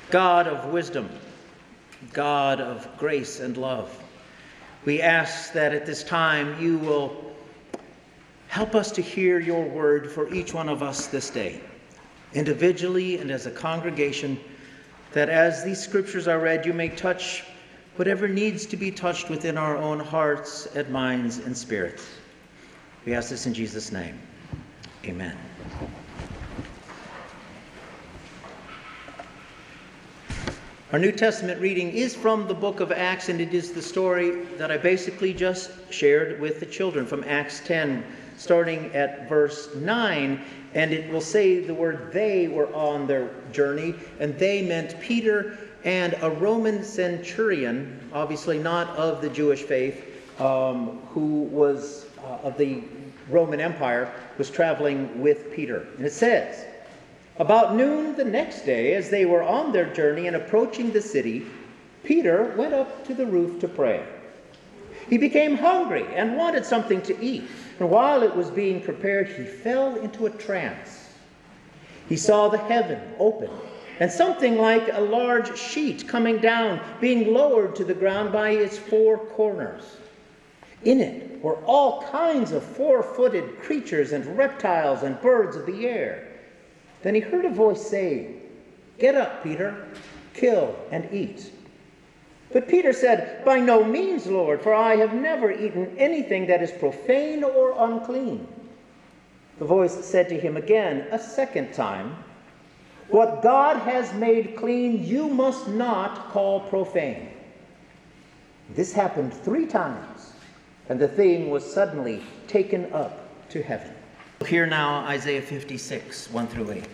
God of wisdom, God of grace and love, we ask that at this time you will help us to hear your word for each one of us this day, individually and as a congregation, that as these scriptures are read, you may touch whatever needs to be touched within our own hearts and minds and spirits. We ask this in Jesus' name. Amen. Our New Testament reading is from the book of Acts, and it is the story that I basically just shared with the children from Acts 10, starting at verse 9. And it will say the word they were on their journey, and they meant Peter and a Roman centurion, obviously not of the Jewish faith, who was of the Roman Empire, was traveling with Peter. And it says, about noon the next day, as they were on their journey and approaching the city, Peter went up to the roof to pray. He became hungry and wanted something to eat. And while it was being prepared, he fell into a trance. He saw the heaven open, and something like a large sheet coming down, being lowered to the ground by its four corners. In it were all kinds of four-footed creatures and reptiles and birds of the air. Then he heard a voice saying, "Get up, Peter, kill and eat." But Peter said, "By no means, Lord, for I have never eaten anything that is profane or unclean." The voice said to him again a second time, "What God has made clean, you must not call profane." This happened 3 times, and the thing was suddenly taken up to heaven. Hear now Isaiah 56, 1 through 8.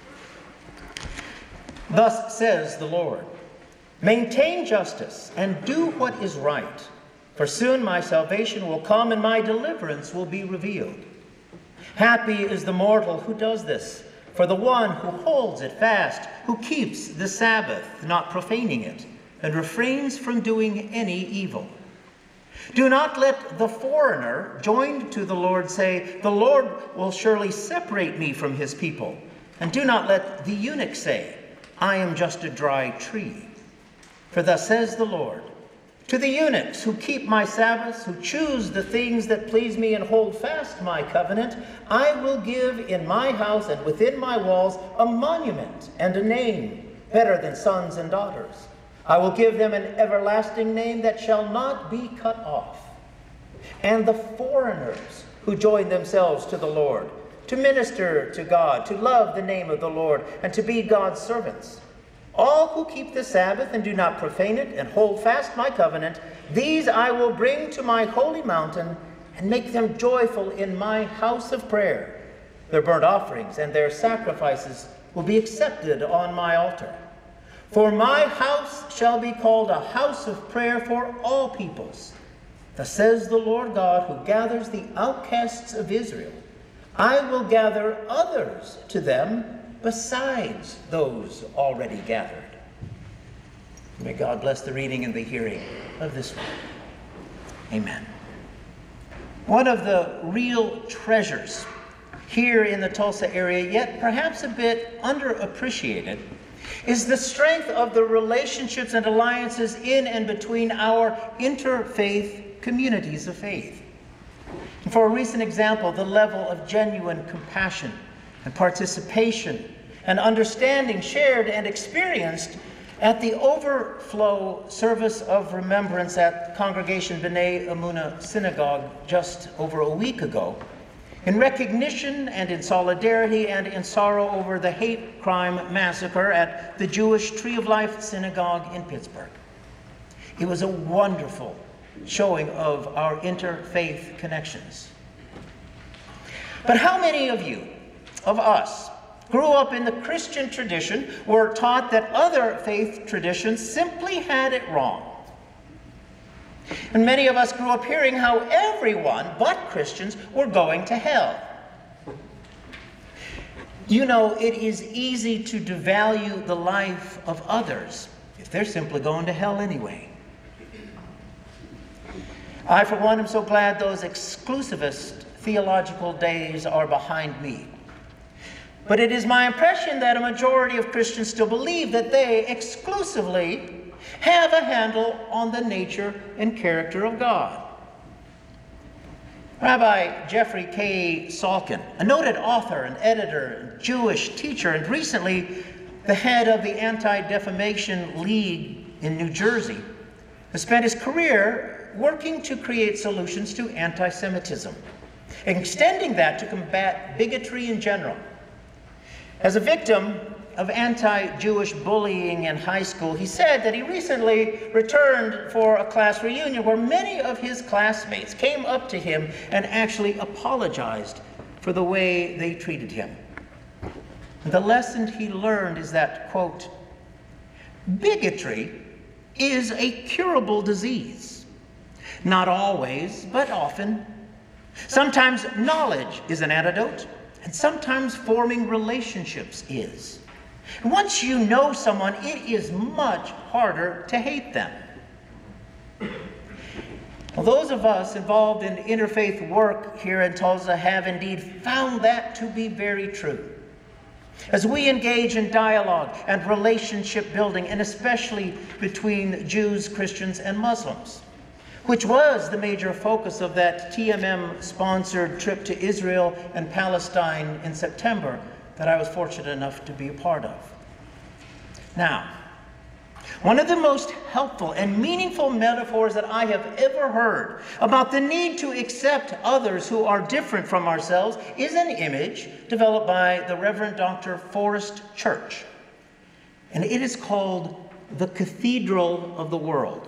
Thus says the Lord, maintain justice and do what is right, for soon my salvation will come and my deliverance will be revealed. Happy is the mortal who does this, for the one who holds it fast, who keeps the Sabbath, not profaning it, and refrains from doing any evil. Do not let the foreigner joined to the Lord say, "The Lord will surely separate me from his people." And do not let the eunuch say, "I am just a dry tree." For thus says the Lord, to the eunuchs who keep my Sabbaths, who choose the things that please me and hold fast my covenant, I will give in my house and within my walls a monument and a name better than sons and daughters. I will give them an everlasting name that shall not be cut off. And the foreigners who join themselves to the Lord, to minister to God, to love the name of the Lord, and to be God's servants, all who keep the Sabbath and do not profane it and hold fast my covenant, these I will bring to my holy mountain and make them joyful in my house of prayer. Their burnt offerings and their sacrifices will be accepted on my altar. For my house shall be called a house of prayer for all peoples. Thus says the Lord God, who gathers the outcasts of Israel. I will gather others to them besides those already gathered. May God bless the reading and the hearing of this word. Amen. One of the real treasures here in the Tulsa area, yet perhaps a bit underappreciated, is the strength of the relationships and alliances in and between our interfaith communities of faith. And for a recent example, the level of genuine compassion and participation and understanding shared and experienced at the overflow service of remembrance at Congregation B'nai Emunah Synagogue just over a week ago, in recognition and in solidarity and in sorrow over the hate crime massacre at the Jewish Tree of Life Synagogue in Pittsburgh. It was a wonderful showing of our interfaith connections. But how many of us, grew up in the Christian tradition, were taught that other faith traditions simply had it wrong? And many of us grew up hearing how everyone but Christians were going to hell. You know, it is easy to devalue the life of others if they're simply going to hell anyway. I, for one, am so glad those exclusivist theological days are behind me. But it is my impression that a majority of Christians still believe that they exclusively have a handle on the nature and character of God. Rabbi Jeffrey K. Salkin, a noted author and editor, and Jewish teacher, and recently the head of the Anti-Defamation League in New Jersey, has spent his career working to create solutions to anti-Semitism, extending that to combat bigotry in general. As a victim of anti-Jewish bullying in high school, he said that he recently returned for a class reunion where many of his classmates came up to him and actually apologized for the way they treated him. The lesson he learned is that, quote, bigotry is a curable disease. Not always, but often. Sometimes knowledge is an antidote, and sometimes forming relationships is. Once you know someone, it is much harder to hate them. Well, those of us involved in interfaith work here in Tulsa have indeed found that to be very true. As we engage in dialogue and relationship building, and especially between Jews, Christians, and Muslims, which was the major focus of that TMM-sponsored trip to Israel and Palestine in September that I was fortunate enough to be a part of. Now, one of the most helpful and meaningful metaphors that I have ever heard about the need to accept others who are different from ourselves is an image developed by the Reverend Dr. Forrest Church. And it is called the Cathedral of the World.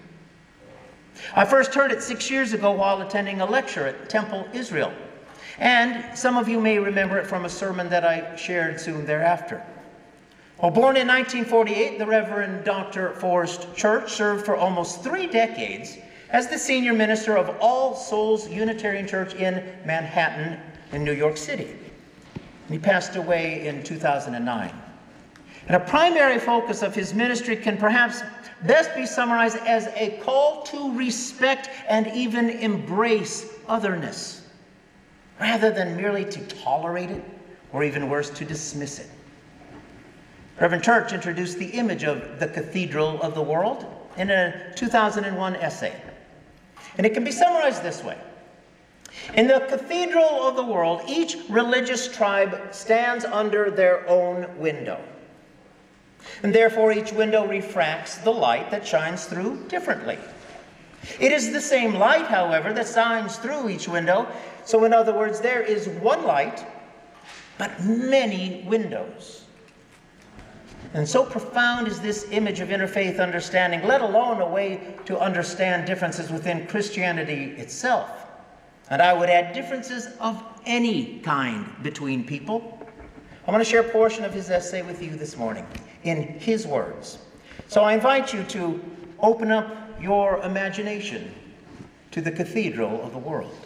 I first heard it 6 years ago while attending a lecture at Temple Israel. And some of you may remember it from a sermon that I shared soon thereafter. Well, born in 1948, the Reverend Dr. Forrest Church served for almost 3 decades as the senior minister of All Souls Unitarian Church in Manhattan in New York City. And he passed away in 2009. And a primary focus of his ministry can perhaps best be summarized as a call to respect and even embrace otherness, rather than merely to tolerate it, or even worse, to dismiss it. Reverend Church introduced the image of the Cathedral of the World in a 2001 essay. And it can be summarized this way. In the Cathedral of the World, each religious tribe stands under their own window. And therefore, each window refracts the light that shines through differently. It is the same light, however, that shines through each window. So in other words, there is one light, but many windows. And so profound is this image of interfaith understanding, let alone a way to understand differences within Christianity itself. And I would add differences of any kind between people. I want to share a portion of his essay with you this morning in his words. So I invite you to open up your imagination to the Cathedral of the World.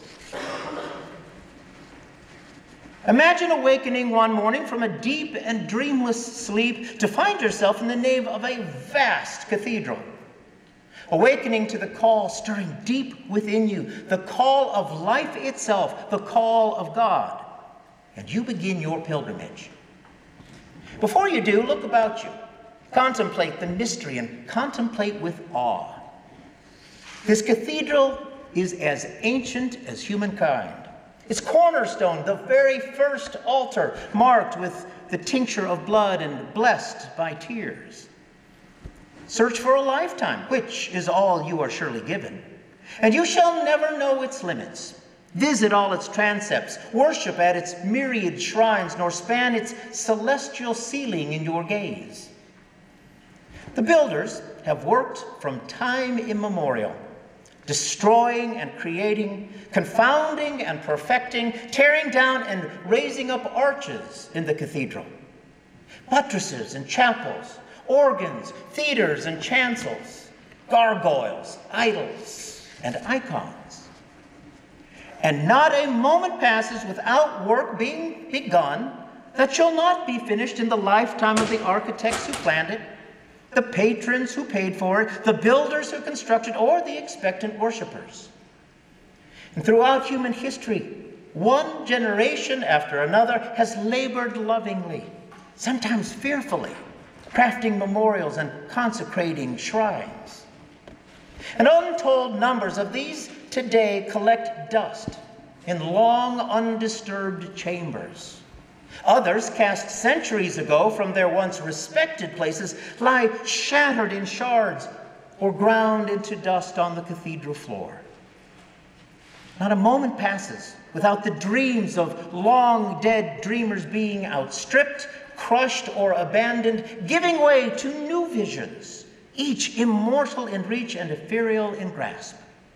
Imagine awakening one morning from a deep and dreamless sleep to find yourself in the nave of a vast cathedral. Awakening to the call stirring deep within you, the call of life itself, the call of God. And you begin your pilgrimage. Before you do, look about you. Contemplate the mystery and contemplate with awe. This cathedral is as ancient as humankind. Its cornerstone, the very first altar, marked with the tincture of blood and blessed by tears. Search for a lifetime, which is all you are surely given, and you shall never know its limits. Visit all its transepts, worship at its myriad shrines, nor span its celestial ceiling in your gaze. The builders have worked from time immemorial, destroying and creating, confounding and perfecting, tearing down and raising up arches in the cathedral, buttresses and chapels, organs, theaters and chancels, gargoyles, idols, and icons. And not a moment passes without work being begun that shall not be finished in the lifetime of the architects who planned it, the patrons who paid for it, the builders who constructed, or the expectant worshipers. And throughout human history, one generation after another has labored lovingly, sometimes fearfully, crafting memorials and consecrating shrines. And untold numbers of these today collect dust in long, undisturbed chambers. Others, cast centuries ago from their once respected places, lie shattered in shards or ground into dust on the cathedral floor. Not a moment passes without the dreams of long-dead dreamers being outstripped, crushed, or abandoned, giving way to new visions, each immortal in reach and ethereal in grasp.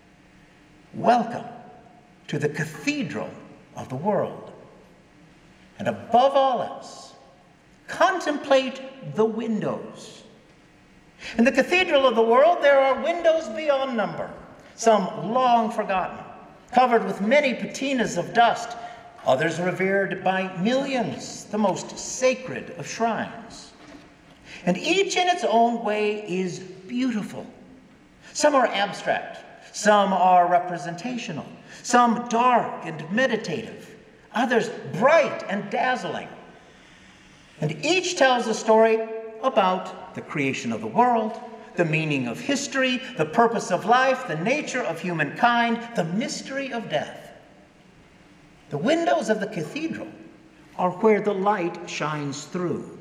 Welcome to the cathedral of the world. And above all else, contemplate the windows. In the cathedral of the world, there are windows beyond number, some long forgotten, covered with many patinas of dust, others revered by millions, the most sacred of shrines. And each in its own way is beautiful. Some are abstract, some are representational, some dark and meditative, others bright and dazzling. And each tells a story about the creation of the world, the meaning of history, the purpose of life, the nature of humankind, the mystery of death. The windows of the cathedral are where the light shines through.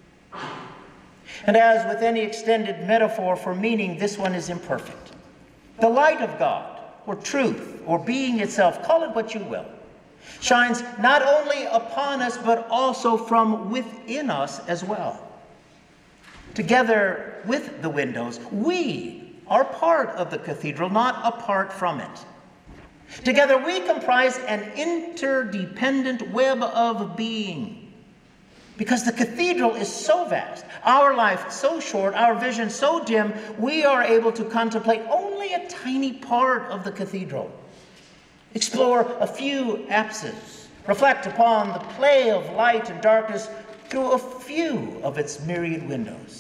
And as with any extended metaphor for meaning, this one is imperfect. The light of God, or truth, or being itself, call it what you will, shines not only upon us, but also from within us as well. Together with the windows, we are part of the cathedral, not apart from it. Together we comprise an interdependent web of being. Because the cathedral is so vast, our life so short, our vision so dim, we are able to contemplate only a tiny part of the cathedral. Explore a few apses, reflect upon the play of light and darkness through a few of its myriad windows.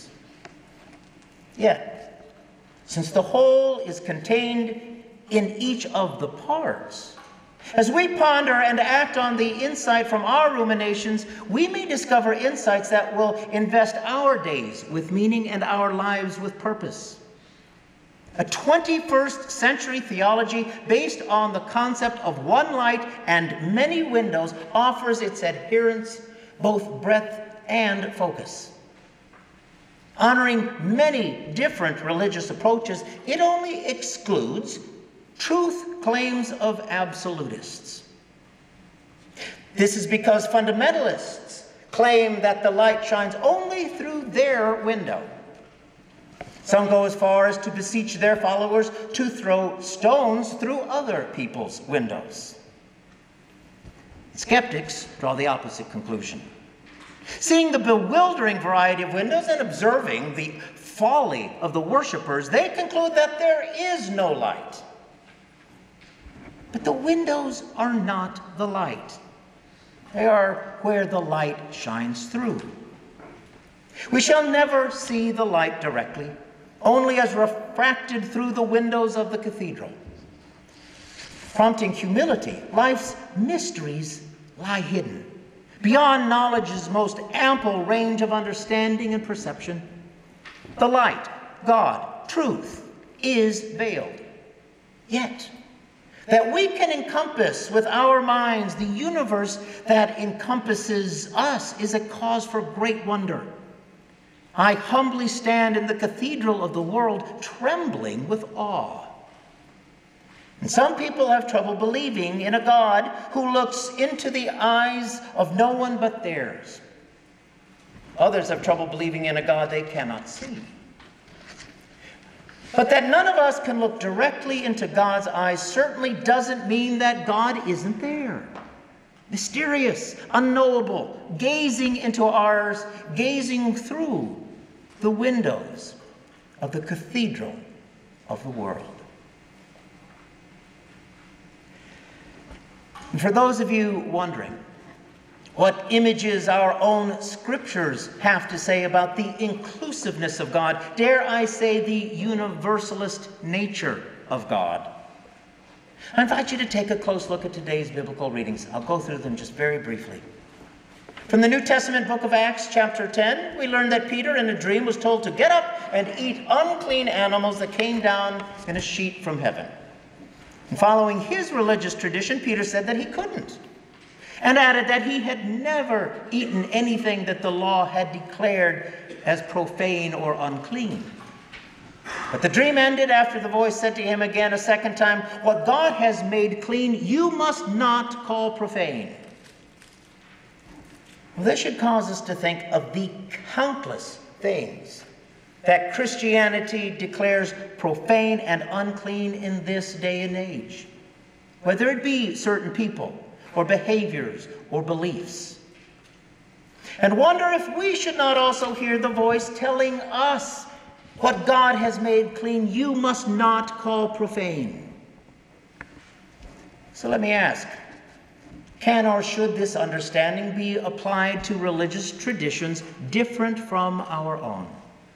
Yet, since the whole is contained in each of the parts, as we ponder and act on the insight from our ruminations, we may discover insights that will invest our days with meaning and our lives with purpose. A 21st century theology based on the concept of one light and many windows offers its adherents both breadth and focus. Honoring many different religious approaches, it only excludes truth claims of absolutists. This is because fundamentalists claim that the light shines only through their window. Some go as far as to beseech their followers to throw stones through other people's windows. Skeptics draw the opposite conclusion. Seeing the bewildering variety of windows and observing the folly of the worshipers, they conclude that there is no light. But the windows are not the light. They are where the light shines through. We shall never see the light directly, only as refracted through the windows of the cathedral. Prompting humility, life's mysteries lie hidden, beyond knowledge's most ample range of understanding and perception. The light, God, truth, is veiled. Yet, that we can encompass with our minds the universe that encompasses us is a cause for great wonder. I humbly stand in the cathedral of the world, trembling with awe. And some people have trouble believing in a God who looks into the eyes of no one but theirs. Others have trouble believing in a God they cannot see. But that none of us can look directly into God's eyes certainly doesn't mean that God isn't there. Mysterious, unknowable, gazing into ours, gazing through the windows of the cathedral of the world. And for those of you wondering what images our own scriptures have to say about the inclusiveness of God, dare I say the universalist nature of God, I invite you to take a close look at today's biblical readings. I'll go through them just very briefly. From the New Testament book of Acts, chapter 10, we learn that Peter in a dream was told to get up and eat unclean animals that came down in a sheet from heaven. And following his religious tradition, Peter said that he couldn't, and added that he had never eaten anything that the law had declared as profane or unclean. But the dream ended after the voice said to him again a second time, "What God has made clean, you must not call profane." Well, this should cause us to think of the countless things that Christianity declares profane and unclean in this day and age, whether it be certain people or behaviors or beliefs. And wonder if we should not also hear the voice telling us, what God has made clean, you must not call profane. So let me ask, can or should this understanding be applied to religious traditions different from our own?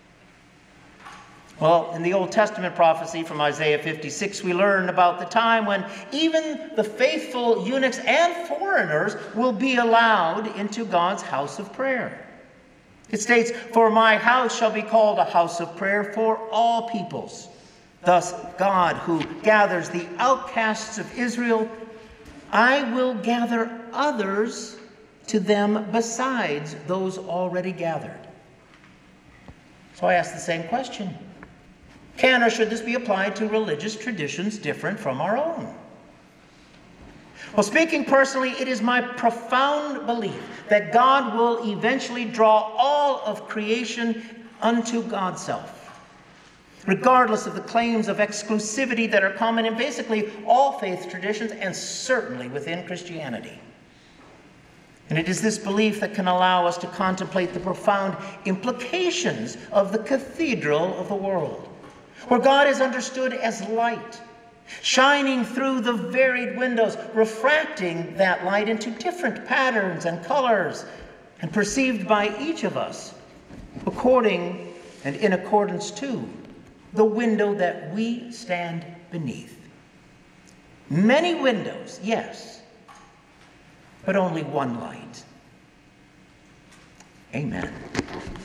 Well, in the Old Testament prophecy from Isaiah 56, we learn about the time when even the faithful eunuchs and foreigners will be allowed into God's house of prayer. It states, "For my house shall be called a house of prayer for all peoples." Thus, God, who gathers the outcasts of Israel, I will gather others to them besides those already gathered. So I ask the same question. Can or should this be applied to religious traditions different from our own? Well, speaking personally, it is my profound belief that God will eventually draw all of creation unto God's self, regardless of the claims of exclusivity that are common in basically all faith traditions and certainly within Christianity. And it is this belief that can allow us to contemplate the profound implications of the cathedral of the world, where God is understood as light, shining through the varied windows, refracting that light into different patterns and colors, and perceived by each of us according and in accordance to the window that we stand beneath. Many windows, yes, but only one light. Amen.